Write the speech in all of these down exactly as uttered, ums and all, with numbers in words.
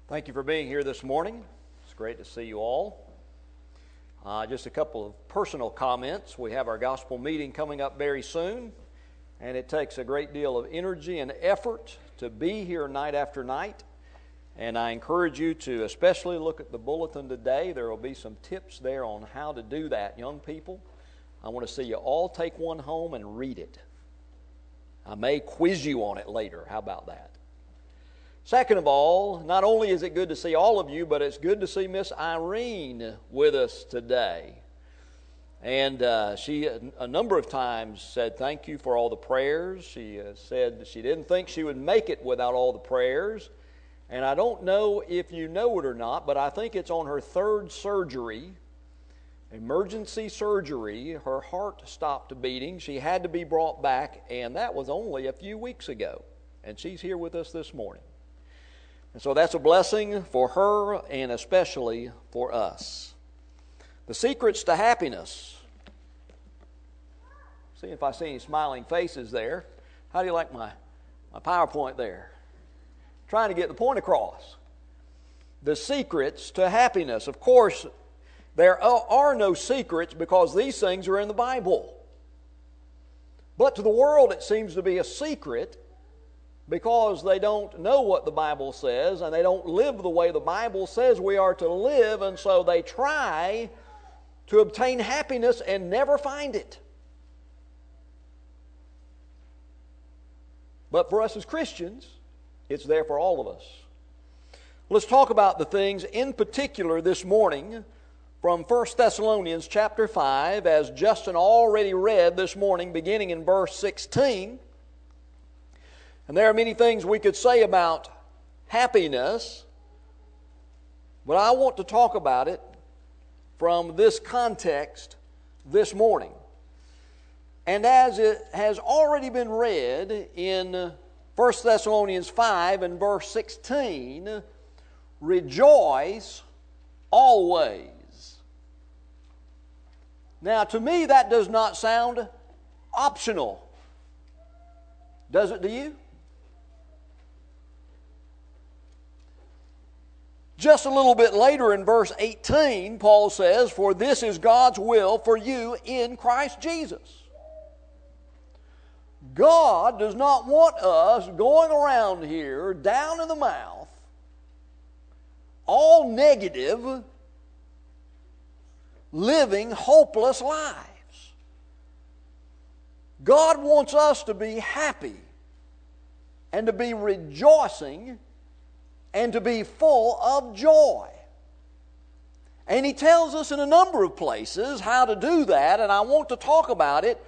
Thank you for being here this morning. It's great to see you all. Uh, just a couple of personal comments. We have our gospel meeting coming up very soon, and it takes a great deal of energy and effort to be here night after night. And I encourage you to especially look at the bulletin today. There will be some tips there on how to do that. Young people, I want to see you all take one home and read it. I may quiz you on it later. How about that? Second of all, not only is it good to see all of you, but it's good to see Miss Irene with us today. And uh, she, a number of times, said thank you for all the prayers. She uh, said she didn't think she would make it without all the prayers. And I don't know if you know it or not, but I think it's on her third surgery, emergency surgery. Her heart stopped beating. She had to be brought back, and that was only a few weeks ago. And she's here with us this morning. And so that's a blessing for her and especially for us. The secrets to happiness. See if I see any smiling faces there. How do you like my, my PowerPoint there? Trying to get the point across. The secrets to happiness. Of course, there are no secrets because these things are in the Bible. But to the world it seems to be a secret because they don't know what the Bible says and they don't live the way the Bible says we are to live, and so they try to obtain happiness and never find it. But for us as Christians, it's there for all of us. Let's talk about the things in particular this morning from First Thessalonians chapter five, as Justin already read this morning, beginning in verse sixteen. And there are many things we could say about happiness, but I want to talk about it from this context this morning. And as it has already been read in First Thessalonians five and verse sixteen, rejoice always. Now, to me, that does not sound optional. Does it to you? Just a little bit later in verse eighteen, Paul says, "For this is God's will for you in Christ Jesus." God does not want us going around here down in the mouth, all negative, living hopeless lives. God wants us to be happy and to be rejoicing and to be full of joy. And he tells us in a number of places how to do that, and I want to talk about it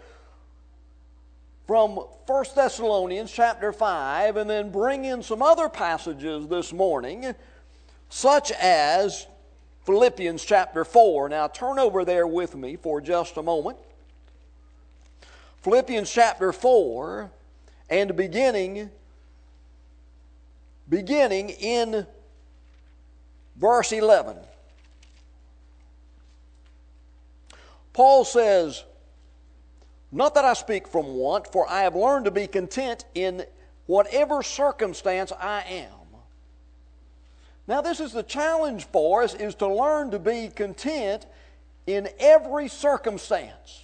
from First Thessalonians chapter five, and then bring in some other passages this morning, such as Philippians chapter four. Now turn over there with me for just a moment. Philippians chapter four, and beginning beginning in verse eleven. Paul says, "Not that I speak from want, for I have learned to be content in whatever circumstance I am." Now this is the challenge for us, is to learn to be content in every circumstance.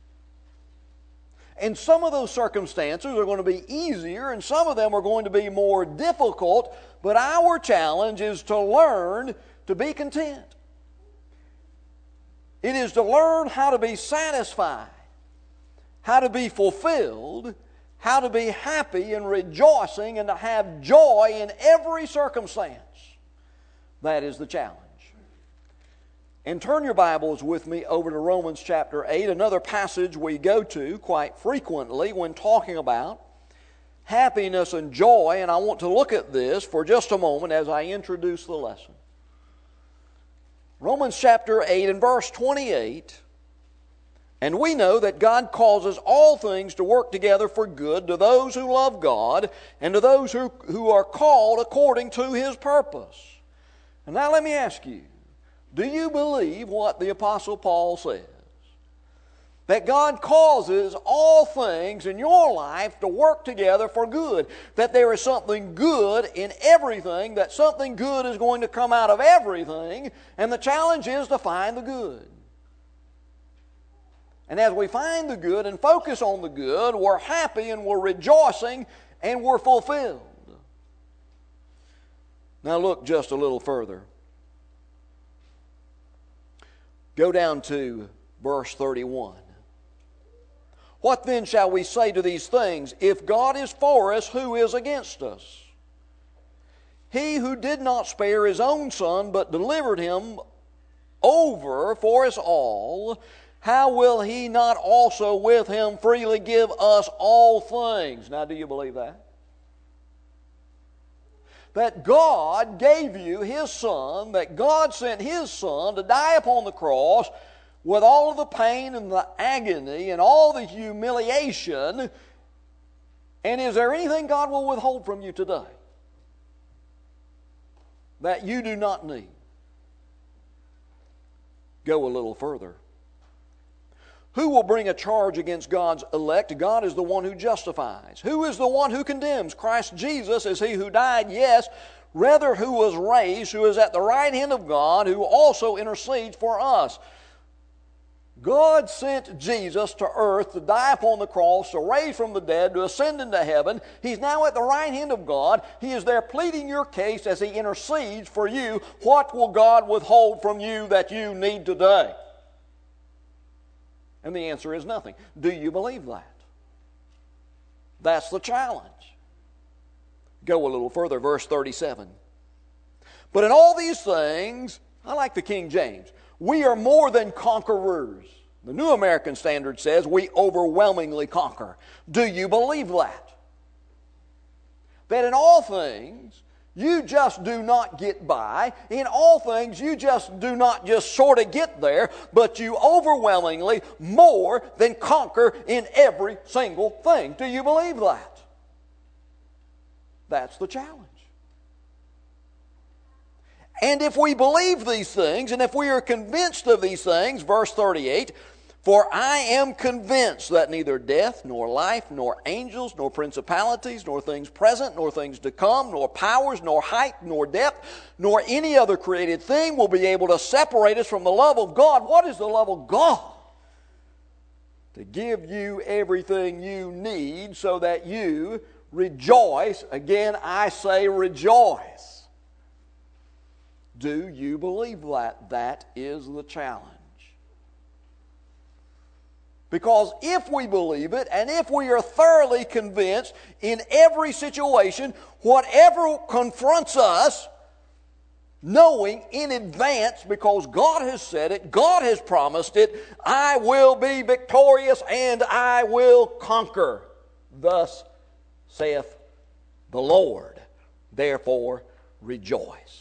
And some of those circumstances are going to be easier, and some of them are going to be more difficult, but our challenge is to learn to be content. It is to learn how to be satisfied, how to be fulfilled, how to be happy and rejoicing, and to have joy in every circumstance. That is the challenge. And turn your Bibles with me over to Romans chapter eight, another passage we go to quite frequently when talking about happiness and joy. And I want to look at this for just a moment as I introduce the lesson. Romans chapter eight and verse twenty-eight. "And we know that God causes all things to work together for good to those who love God and to those who, who are called according to His purpose." And now let me ask you, do you believe what the Apostle Paul says? That God causes all things in your life to work together for good. That there is something good in everything, that something good is going to come out of everything, and the challenge is to find the good. And as we find the good and focus on the good, we're happy and we're rejoicing and we're fulfilled. Now look just a little further. Go down to verse thirty-one. What then shall we say to these things? If God is for us, who is against us? He who did not spare His own Son, but delivered Him over for us all, how will He not also with Him freely give us all things? Now, do you believe that? That God gave you His Son, that God sent His Son to die upon the cross with all of the pain and the agony and all the humiliation. And is there anything God will withhold from you today that you do not need? Go a little further. Who will bring a charge against God's elect? God is the one who justifies. Who is the one who condemns? Christ Jesus is He who died, yes, rather who was raised, who is at the right hand of God, who also intercedes for us. God sent Jesus to earth to die upon the cross, to raise from the dead, to ascend into heaven. He's now at the right hand of God. He is there pleading your case as He intercedes for you. What will God withhold from you that you need today? And the answer is nothing. Do you believe that? That's the challenge. Go a little further, verse thirty-seven. But in all these things, I like the King James, we are more than conquerors. The New American Standard says we overwhelmingly conquer. Do you believe that? That in all things, you just do not get by. In all things, you just do not just sort of get there, but you overwhelmingly more than conquer in every single thing. Do you believe that? That's the challenge. And if we believe these things, and if we are convinced of these things, verse thirty-eight, for I am convinced that neither death, nor life, nor angels, nor principalities, nor things present, nor things to come, nor powers, nor height, nor depth, nor any other created thing will be able to separate us from the love of God. What is the love of God? To give you everything you need so that you rejoice. Again, I say rejoice. Do you believe that? That is the challenge. Because if we believe it, and if we are thoroughly convinced in every situation, whatever confronts us, knowing in advance, because God has said it, God has promised it, I will be victorious and I will conquer. Thus saith the Lord. Therefore rejoice.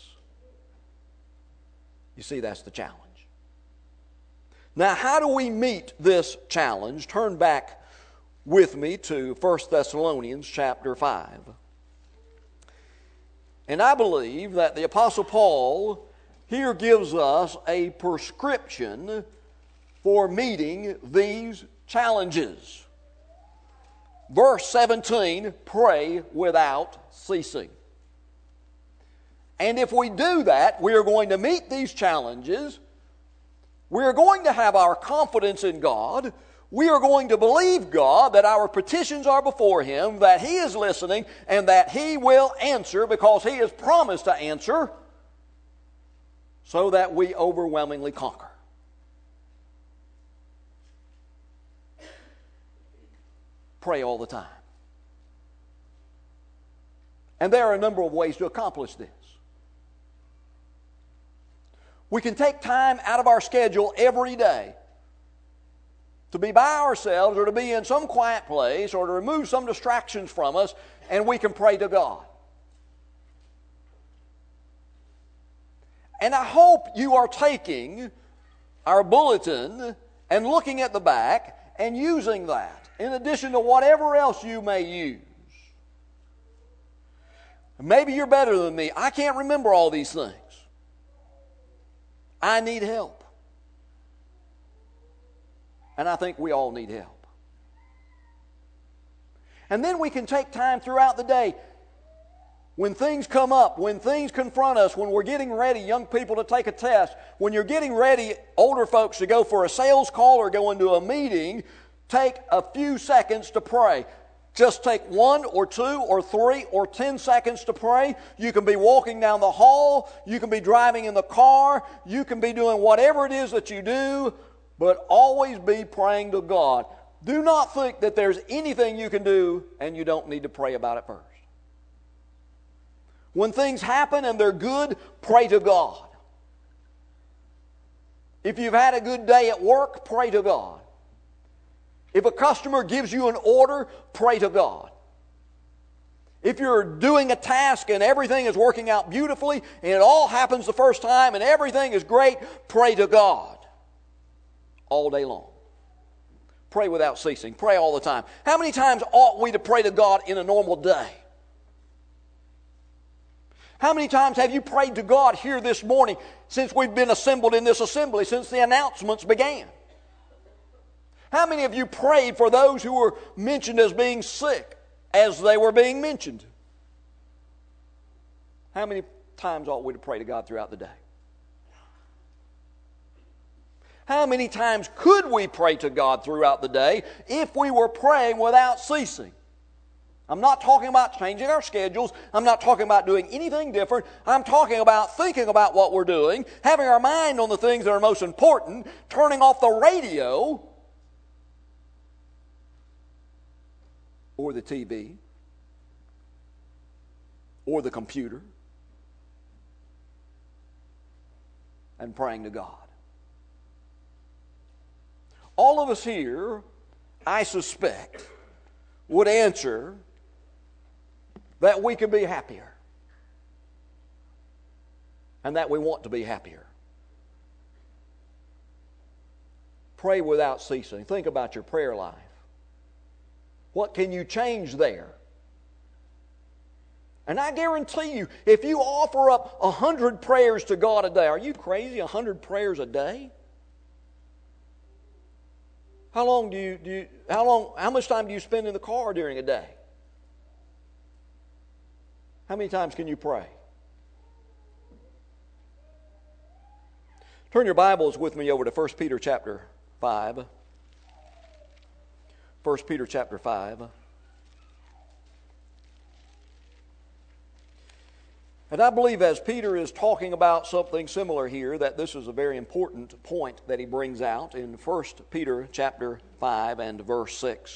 You see, that's the challenge. Now, how do we meet this challenge? Turn back with me to First Thessalonians chapter five. And I believe that the Apostle Paul here gives us a prescription for meeting these challenges. Verse seventeen, pray without ceasing. And if we do that, we are going to meet these challenges. We are going to have our confidence in God. We are going to believe God that our petitions are before Him, that He is listening, and that He will answer because He has promised to answer, so that we overwhelmingly conquer. Pray all the time. And there are a number of ways to accomplish this. We can take time out of our schedule every day to be by ourselves or to be in some quiet place or to remove some distractions from us, and we can pray to God. And I hope you are taking our bulletin and looking at the back and using that in addition to whatever else you may use. Maybe you're better than me. I can't remember all these things. I need help. And I think we all need help. And then we can take time throughout the day when things come up, when things confront us, when we're getting ready, young people to take a test, when you're getting ready, older folks to go for a sales call or go into a meeting, take a few seconds to pray. Just take one or two or three or ten seconds to pray. You can be walking down the hall. You can be driving in the car. You can be doing whatever it is that you do, but always be praying to God. Do not think that there's anything you can do and you don't need to pray about it first. When things happen and they're good, pray to God. If you've had a good day at work, pray to God. If a customer gives you an order, pray to God. If you're doing a task and everything is working out beautifully and it all happens the first time and everything is great, pray to God all day long. Pray without ceasing. Pray all the time. How many times ought we to pray to God in a normal day? How many times have you prayed to God here this morning since we've been assembled in this assembly, since the announcements began? How many of you prayed for those who were mentioned as being sick as they were being mentioned? How many times ought we to pray to God throughout the day? How many times could we pray to God throughout the day if we were praying without ceasing? I'm not talking about changing our schedules. I'm not talking about doing anything different. I'm talking about thinking about what we're doing, having our mind on the things that are most important, turning off the radio or the T V or the computer and praying to God. All of us here, I suspect, would answer that we can be happier and that we want to be happier. Pray without ceasing. Think about your prayer life. What can you change there? And I guarantee you, if you offer up a hundred prayers to God a day, are you crazy? A hundred prayers a day? How long do you, do you how long how much time do you spend in the car during a day? How many times can you pray? Turn your Bibles with me over to First Peter chapter five. First Peter chapter five. And I believe as Peter is talking about something similar here, that this is a very important point that he brings out in First Peter chapter five and verse six.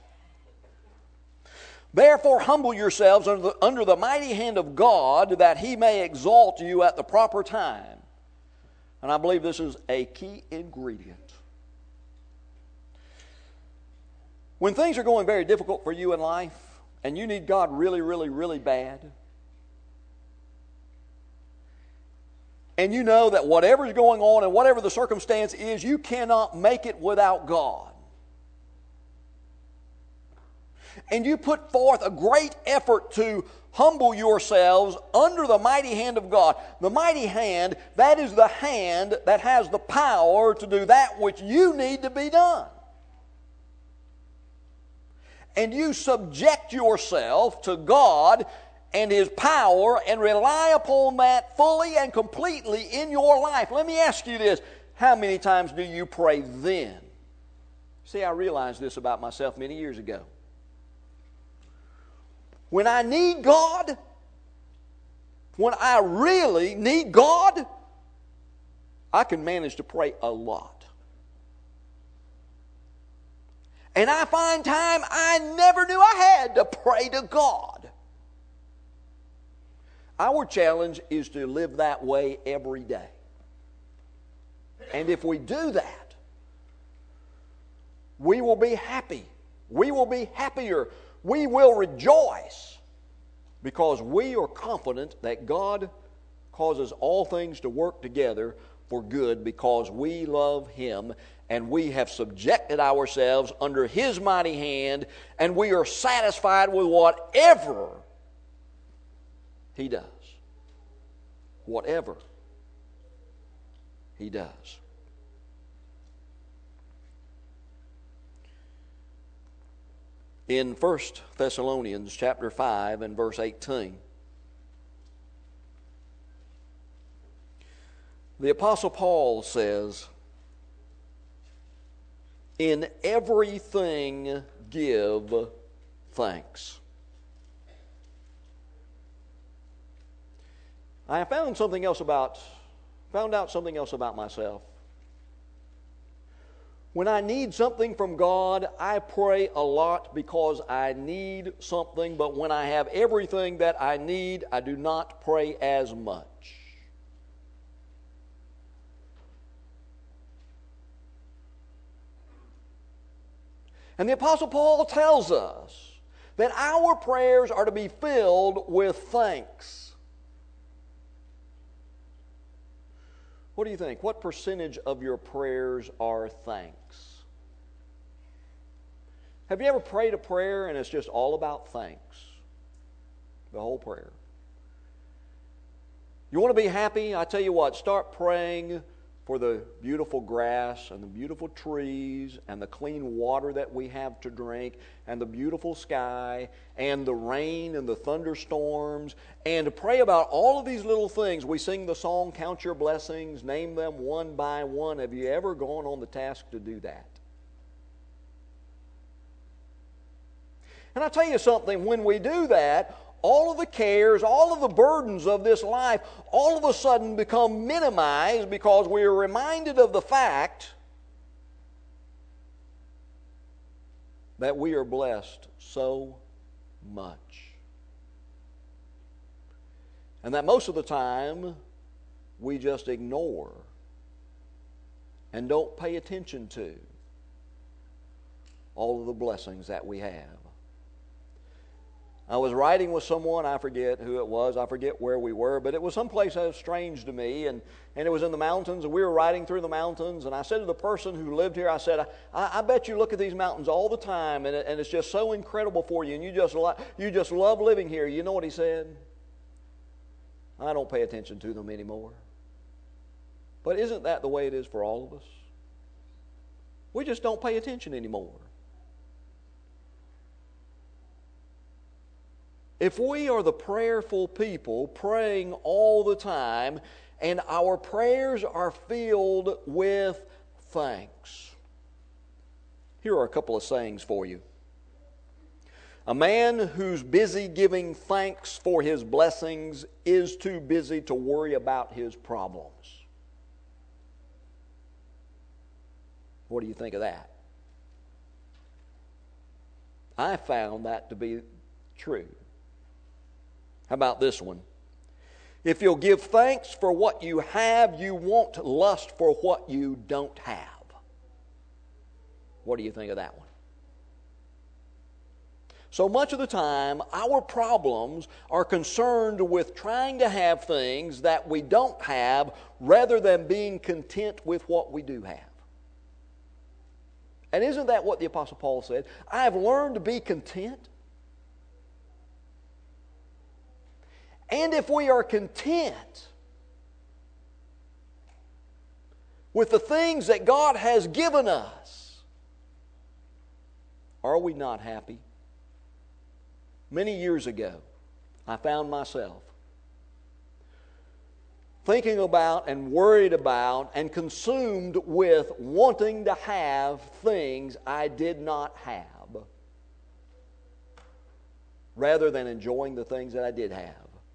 Therefore humble yourselves under the, under the mighty hand of God, that He may exalt you at the proper time. And I believe this is a key ingredient. When things are going very difficult for you in life, and you need God really, really, really bad, and you know that whatever is going on and whatever the circumstance is, you cannot make it without God. And you put forth a great effort to humble yourselves under the mighty hand of God. The mighty hand, that is the hand that has the power to do that which you need to be done. And you subject yourself to God and His power and rely upon that fully and completely in your life. Let me ask you this. How many times do you pray then? See, I realized this about myself many years ago. When I need God, when I really need God, I can manage to pray a lot. And I find time I never knew I had to pray to God. Our challenge is to live that way every day. And if we do that, we will be happy. We will be happier. We will rejoice because we are confident that God causes all things to work together for good because we love Him and we have subjected ourselves under His mighty hand and we are satisfied with whatever He does. Whatever He does. in First Thessalonians chapter five and verse eighteen. The Apostle Paul says, "In everything give thanks." I found something else about, found out something else about myself. When I need something from God, I pray a lot because I need something, but when I have everything that I need, I do not pray as much. And the Apostle Paul tells us that our prayers are to be filled with thanks. What do you think? What percentage of your prayers are thanks? Have you ever prayed a prayer and it's just all about thanks? The whole prayer. You want to be happy? I tell you what, start praying for the beautiful grass and the beautiful trees and the clean water that we have to drink and the beautiful sky and the rain and the thunderstorms, and to pray about all of these little things. We sing the song, "Count Your Blessings, name them one by one." Have you ever gone on the task to do that? And I'll tell you something, when we do that, all of the cares, all of the burdens of this life, all of a sudden become minimized because we are reminded of the fact that we are blessed so much. And that most of the time we just ignore and don't pay attention to all of the blessings that we have. I was riding with someone, I forget who it was, I forget where we were, but it was someplace that was strange to me, and, and it was in the mountains, and we were riding through the mountains, and I said to the person who lived here, I said, I, I bet you look at these mountains all the time, and, it, and it's just so incredible for you, and you just, lo- you just love living here. You know what he said? I don't pay attention to them anymore. But isn't that the way it is for all of us? We just don't pay attention anymore. If we are the prayerful people, praying all the time, and our prayers are filled with thanks. Here are a couple of sayings for you. A man who's busy giving thanks for his blessings is too busy to worry about his problems. What do you think of that? I found that to be true. How about this one? If you'll give thanks for what you have, you won't lust for what you don't have. What do you think of that one? So much of the time, our problems are concerned with trying to have things that we don't have rather than being content with what we do have. And isn't that what the Apostle Paul said? I have learned to be content. And if we are content with the things that God has given us, are we not happy? Many years ago, I found myself thinking about and worried about and consumed with wanting to have things I did not have, rather than enjoying the things that I did have.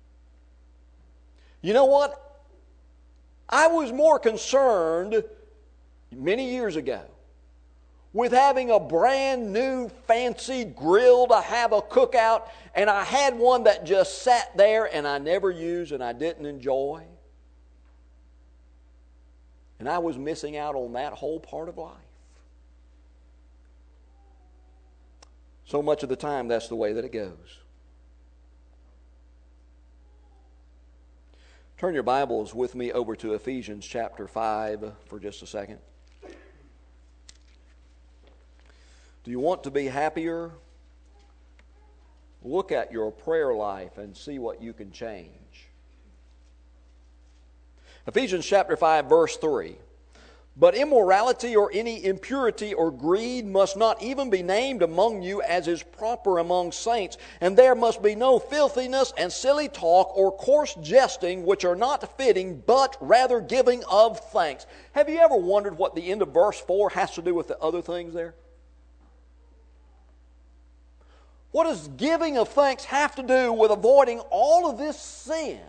You know what? I was more concerned many years ago with having a brand new fancy grill to have a cookout, and I had one that just sat there and I never used and I didn't enjoy. And I was missing out on that whole part of life. So much of the time, that's the way that it goes. Turn your Bibles with me over to Ephesians chapter five for just a second. Do you want to be happier? Look at your prayer life and see what you can change. Ephesians chapter five, verse three. But immorality or any impurity or greed must not even be named among you, as is proper among saints. And there must be no filthiness and silly talk or coarse jesting, which are not fitting, but rather giving of thanks. Have you ever wondered what the end of verse four has to do with the other things there? What does giving of thanks have to do with avoiding all of this sin?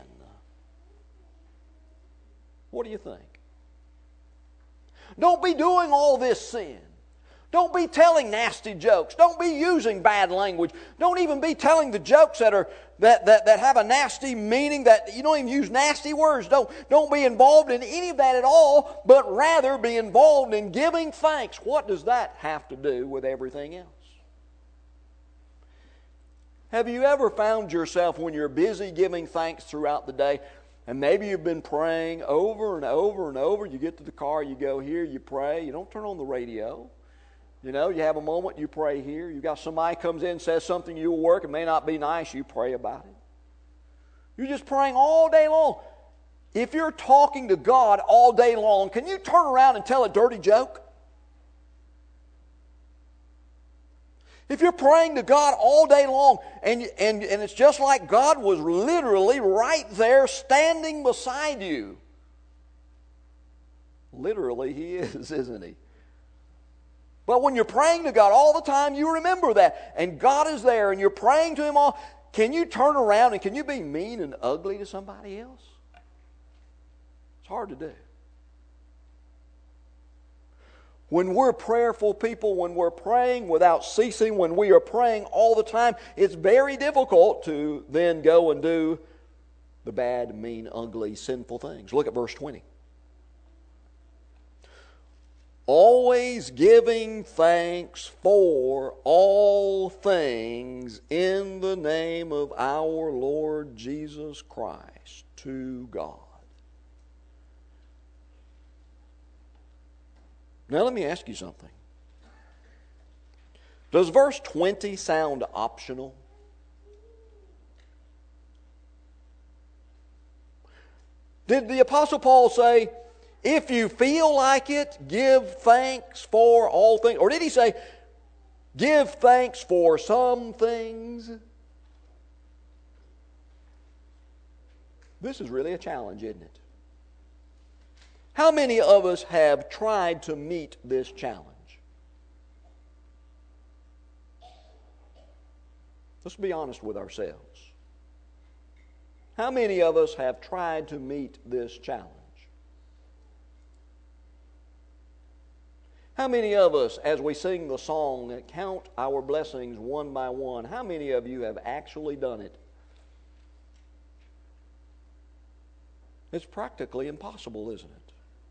What do you think? Don't be doing all this sin. Don't be telling nasty jokes. Don't be using bad language. Don't even be telling the jokes that are that, that, that have a nasty meaning, that you don't even use nasty words. Don't, don't be involved in any of that at all, but rather be involved in giving thanks. What does that have to do with everything else? Have you ever found yourself, when you're busy giving thanks throughout the day, and maybe you've been praying over and over and over. You get to the car, you go here, you pray. You don't turn on the radio. You know, you have a moment, you pray here. You got somebody comes in and says something to you at work. It may not be nice. You pray about it. You're just praying all day long. If you're talking to God all day long, can you turn around and tell a dirty joke? If you're praying to God all day long, and, and, and it's just like God was literally right there standing beside you. Literally, He is, isn't He? But when you're praying to God all the time, you remember that. And God is there, and you're praying to Him all. Can you turn around and can you be mean and ugly to somebody else? It's hard to do. When we're prayerful people, when we're praying without ceasing, when we are praying all the time, it's very difficult to then go and do the bad, mean, ugly, sinful things. Look at verse twenty. Always giving thanks for all things in the name of our Lord Jesus Christ to God. Now let me ask you something. Does verse twenty sound optional? Did the Apostle Paul say, if you feel like it, give thanks for all things? Or did he say, give thanks for some things? This is really a challenge, isn't it? How many of us have tried to meet this challenge? Let's be honest with ourselves. How many of us have tried to meet this challenge? How many of us, as we sing the song, count our blessings one by one, how many of you have actually done it? It's practically impossible, isn't it?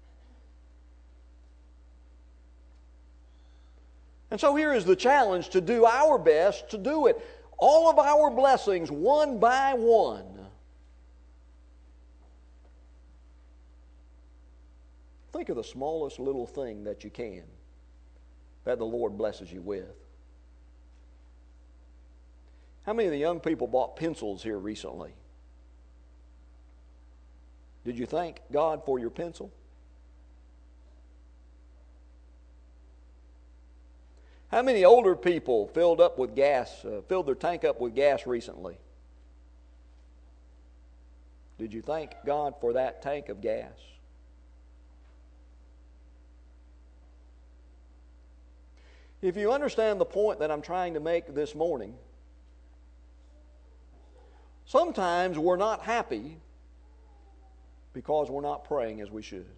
And so here is the challenge, to do our best to do it. All of our blessings, one by one. Think of the smallest little thing that you can that the Lord blesses you with. How many of the young people bought pencils here recently? Did you thank God for your pencil? How many older people filled up with gas, uh, filled their tank up with gas recently? Did you thank God for that tank of gas? If you understand the point that I'm trying to make this morning, sometimes we're not happy because we're not praying as we should.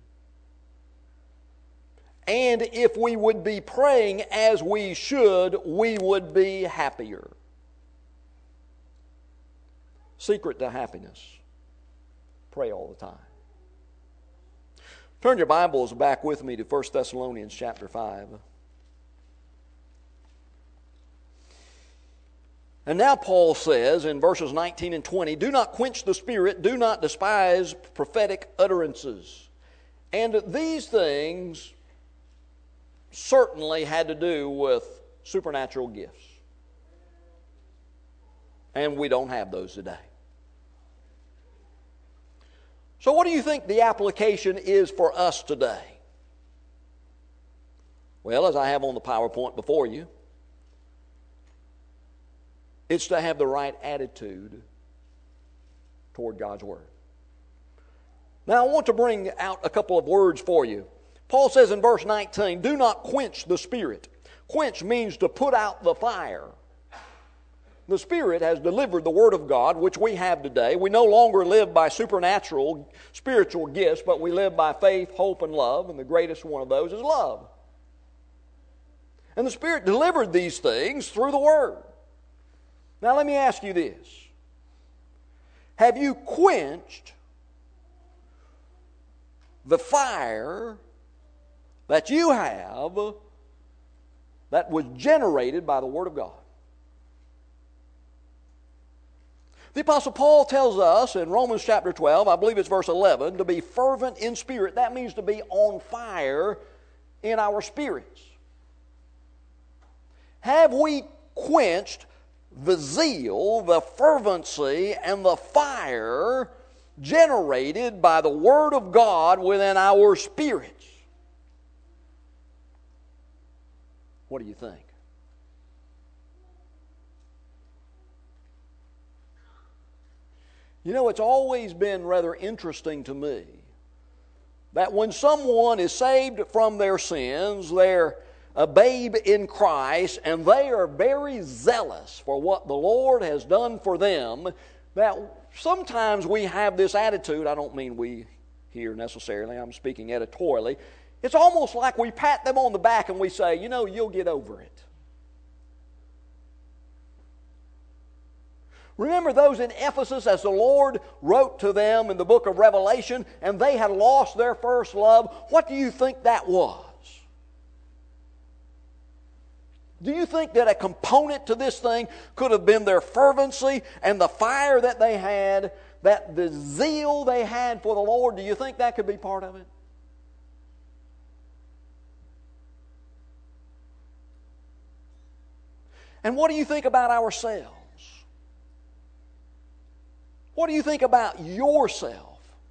And if we would be praying as we should, we would be happier. Secret to happiness: pray all the time. Turn your Bibles back with me to First Thessalonians chapter five. And now Paul says in verses nineteen and twenty, do not quench the spirit, do not despise prophetic utterances. And these things certainly had to do with supernatural gifts. And we don't have those today. So what do you think the application is for us today? Well, as I have on the PowerPoint before you, it's to have the right attitude toward God's Word. Now, I want to bring out a couple of words for you. Paul says in verse nineteen, do not quench the Spirit. Quench means to put out the fire. The Spirit has delivered the Word of God, which we have today. We no longer live by supernatural, spiritual gifts, but we live by faith, hope, and love, and the greatest one of those is love. And the Spirit delivered these things through the Word. Now let me ask you this. Have you quenched the fire that you have that was generated by the Word of God? The Apostle Paul tells us in Romans chapter twelve, I believe it's verse eleven, to be fervent in spirit. That means to be on fire in our spirits. Have we quenched the zeal, the fervency, and the fire generated by the Word of God within our spirits? What do you think? You know, it's always been rather interesting to me that when someone is saved from their sins, they're a babe in Christ, and they are very zealous for what the Lord has done for them, that sometimes we have this attitude. I don't mean we here necessarily, I'm speaking editorially. It's almost like we pat them on the back and we say, you know, you'll get over it. Remember those in Ephesus as the Lord wrote to them in the book of Revelation, and they had lost their first love? What do you think that was? Do you think that a component to this thing could have been their fervency and the fire that they had, that the zeal they had for the Lord? Do you think that could be part of it? And what do you think about ourselves? What do you think about yourself?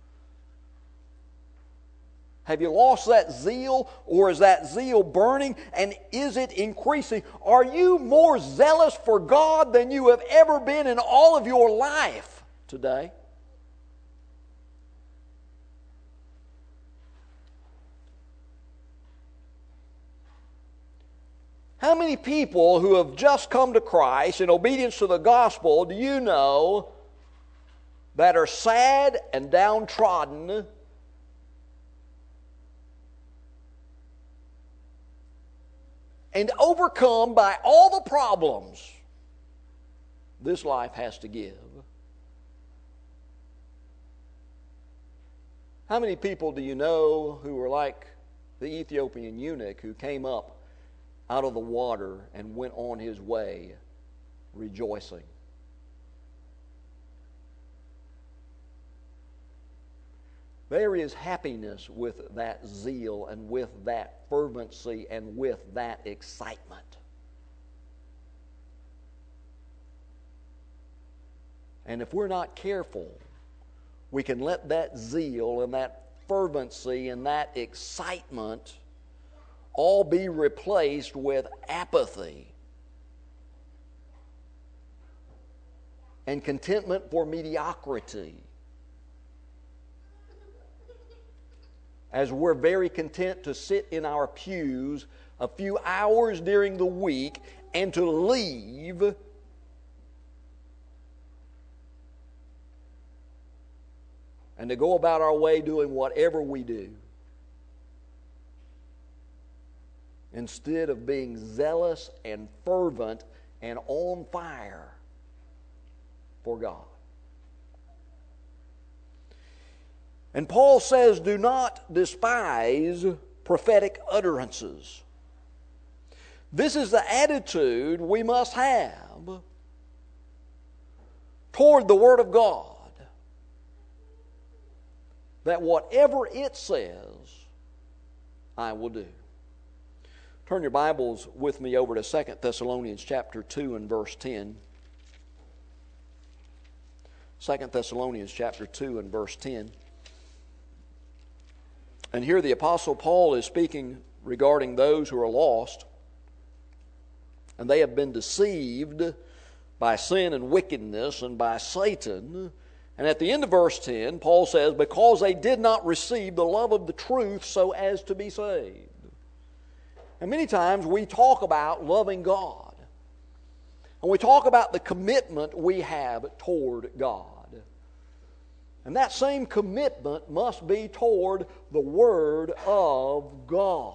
Have you lost that zeal, or is that zeal burning, and is it increasing? Are you more zealous for God than you have ever been in all of your life today? How many people who have just come to Christ in obedience to the gospel do you know that are sad and downtrodden and overcome by all the problems this life has to give? How many people do you know who are like the Ethiopian eunuch who came up out of the water and went on his way rejoicing? There is happiness with that zeal and with that fervency and with that excitement. And if we're not careful, we can let that zeal and that fervency and that excitement all be replaced with apathy and contentment for mediocrity, as we're very content to sit in our pews a few hours during the week and to leave and to go about our way doing whatever we do, instead of being zealous and fervent and on fire for God. And Paul says, do not despise prophetic utterances. This is the attitude we must have toward the Word of God, that whatever it says, I will do. Turn your Bibles with me over to Second Thessalonians chapter two and verse ten. Second Thessalonians chapter two and verse ten. And here the Apostle Paul is speaking regarding those who are lost, and they have been deceived by sin and wickedness and by Satan. And at the end of verse ten, Paul says, because they did not receive the love of the truth so as to be saved. And many times we talk about loving God. And we talk about the commitment we have toward God. And that same commitment must be toward the Word of God.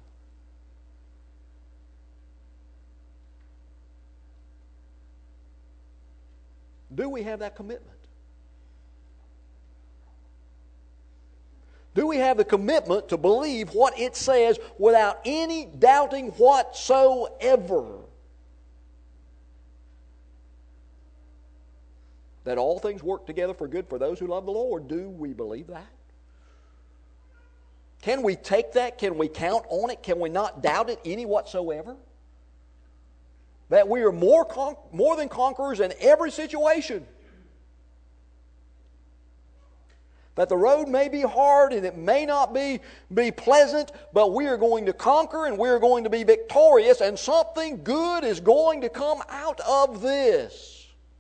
Do we have that commitment? Do we have the commitment to believe what it says without any doubting whatsoever? That all things work together for good for those who love the Lord. Do we believe that? Can we take that? Can we count on it? Can we not doubt it any whatsoever? That we are more, con- more than conquerors in every situation. That the road may be hard and it may not be, be pleasant, but we are going to conquer and we are going to be victorious, and something good is going to come out of this.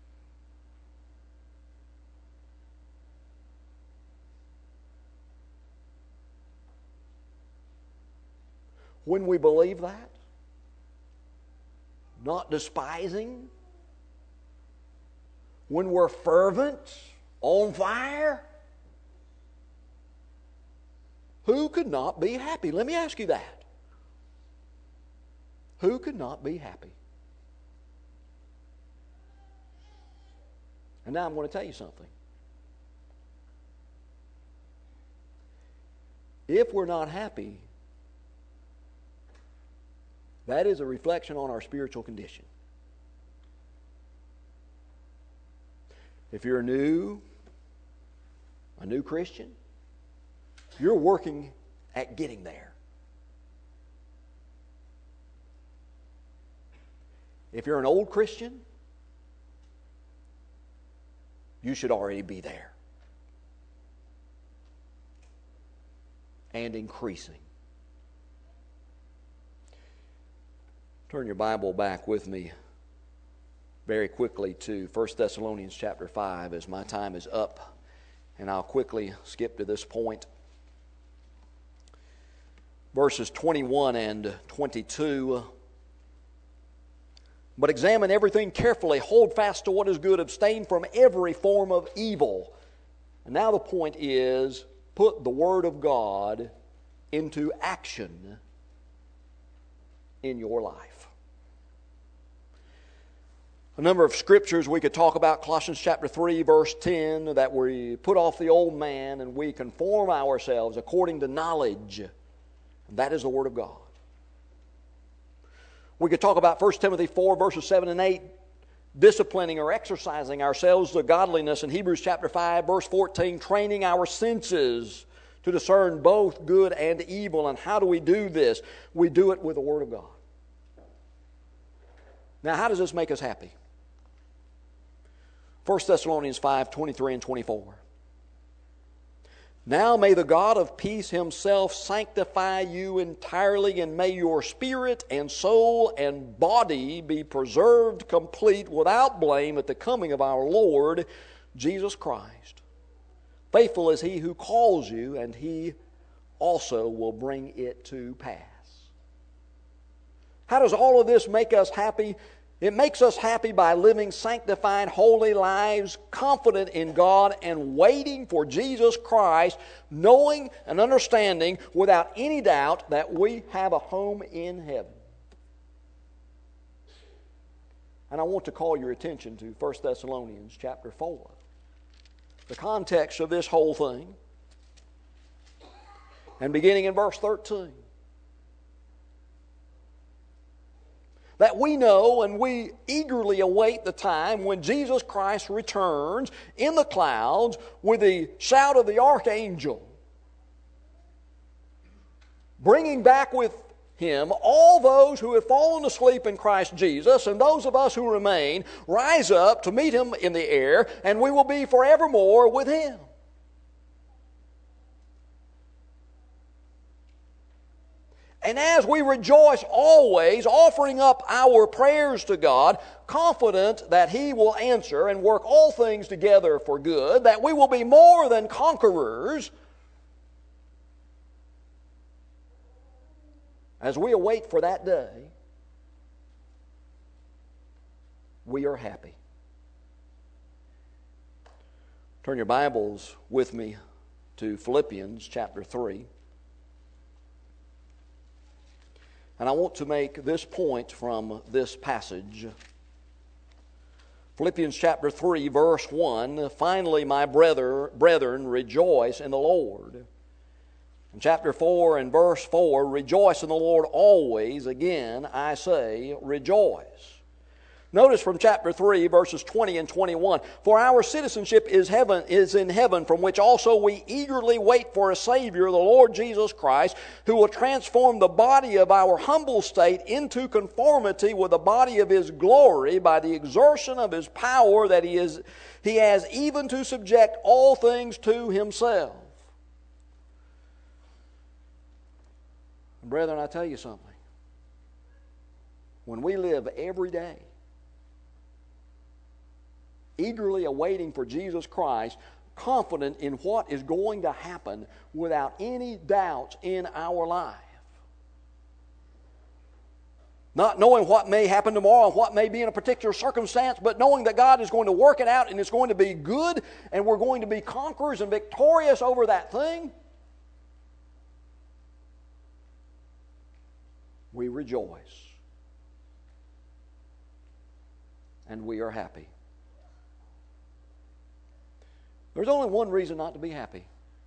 When we believe that, not despising, when we're fervent, on fire, who could not be happy? Let me ask you that. Who could not be happy? And now I'm going to tell you something. If we're not happy, that is a reflection on our spiritual condition. If you're new, a new Christian, you're working at getting there. If you're an old Christian, you should already be there. And increasing. Turn your Bible back with me very quickly to First Thessalonians chapter five as my time is up, and I'll quickly skip to this point. Verses twenty-one and twenty-two. But examine everything carefully, hold fast to what is good, abstain from every form of evil. And now the point is, put the Word of God into action in your life. A number of scriptures we could talk about. Colossians chapter three, verse ten, that we put off the old man and we conform ourselves according to knowledge. That is the Word of God. We could talk about First Timothy four, verses seven and eight, disciplining or exercising ourselves to godliness. In Hebrews chapter five, verse fourteen, training our senses to discern both good and evil. And how do we do this? We do it with the Word of God. Now, how does this make us happy? First Thessalonians five, twenty-three and twenty-four. Now may the God of peace Himself sanctify you entirely, and may your spirit and soul and body be preserved complete without blame at the coming of our Lord Jesus Christ. Faithful is He who calls you, and He also will bring it to pass. How does all of this make us happy? It makes us happy by living sanctified, holy lives, confident in God and waiting for Jesus Christ, knowing and understanding without any doubt that we have a home in heaven. And I want to call your attention to First Thessalonians chapter four. The context of this whole thing. And beginning in verse thirteen. That we know and we eagerly await the time when Jesus Christ returns in the clouds with the shout of the archangel, bringing back with Him all those who have fallen asleep in Christ Jesus, and those of us who remain rise up to meet Him in the air, and we will be forevermore with Him. And as we rejoice always, offering up our prayers to God, confident that He will answer and work all things together for good, that we will be more than conquerors, as we await for that day, we are happy. Turn your Bibles with me to Philippians chapter three. And I want to make this point from this passage. Philippians chapter three, verse one, finally, my brother, brethren, rejoice in the Lord. In chapter four and verse four, rejoice in the Lord always. Again, I say, rejoice. Notice from chapter three, verses twenty and twenty-one, for our citizenship is heaven is in heaven, from which also we eagerly wait for a Savior, the Lord Jesus Christ, who will transform the body of our humble state into conformity with the body of His glory by the exertion of His power that He is He has even to subject all things to Himself. Brethren, I tell you something. When we live every day eagerly awaiting for Jesus Christ, confident in what is going to happen without any doubts in our life. Not knowing what may happen tomorrow and what may be in a particular circumstance, but knowing that God is going to work it out and it's going to be good and we're going to be conquerors and victorious over that thing. We rejoice. And we are happy. There's only one reason not to be happy.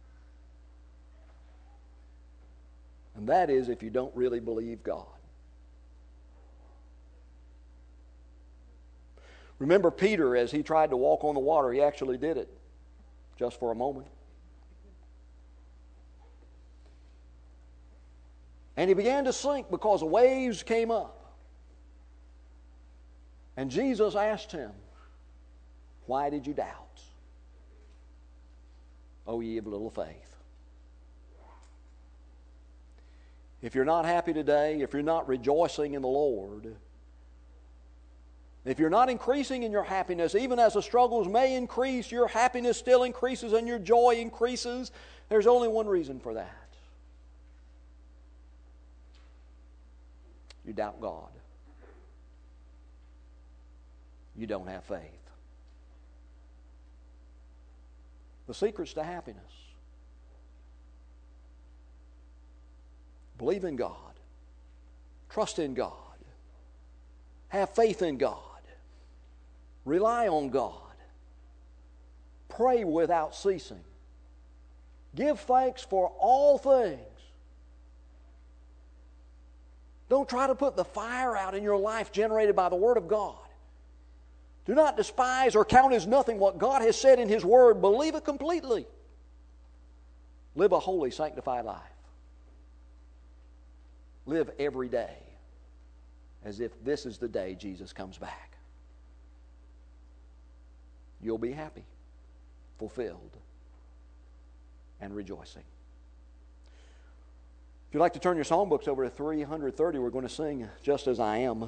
And that is if you don't really believe God. Remember Peter, as he tried to walk on the water, he actually did it just for a moment. And he began to sink because the waves came up. And Jesus asked him, why did you doubt? O ye of little faith. If you're not happy today, if you're not rejoicing in the Lord, if you're not increasing in your happiness, even as the struggles may increase, your happiness still increases and your joy increases, there's only one reason for that. You doubt God. You don't have faith. The secret's to happiness. Believe in God. Trust in God. Have faith in God. Rely on God. Pray without ceasing. Give thanks for all things. Don't try to put the fire out in your life generated by the Word of God. Do not despise or count as nothing what God has said in His Word. Believe it completely. Live a holy, sanctified life. Live every day as if this is the day Jesus comes back. You'll be happy, fulfilled, and rejoicing. If you'd like to turn your songbooks over to three thirty, we're going to sing Just As I Am.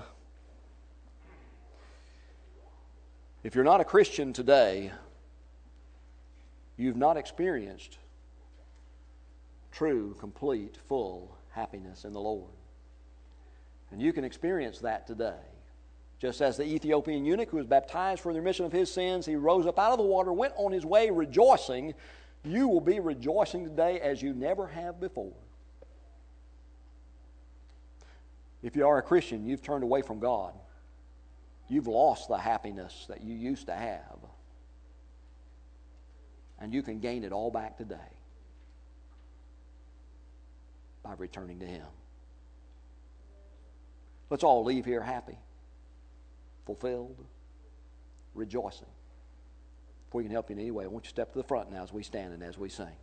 If you're not a Christian today, you've not experienced true, complete, full happiness in the Lord. And you can experience that today. Just as the Ethiopian eunuch who was baptized for the remission of his sins, he rose up out of the water, went on his way rejoicing. You will be rejoicing today as you never have before. If you are a Christian, you've turned away from God. You've lost the happiness that you used to have. And you can gain it all back today by returning to Him. Let's all leave here happy, fulfilled, rejoicing. If we can help you in any way, I want you to step to the front now as we stand and as we sing.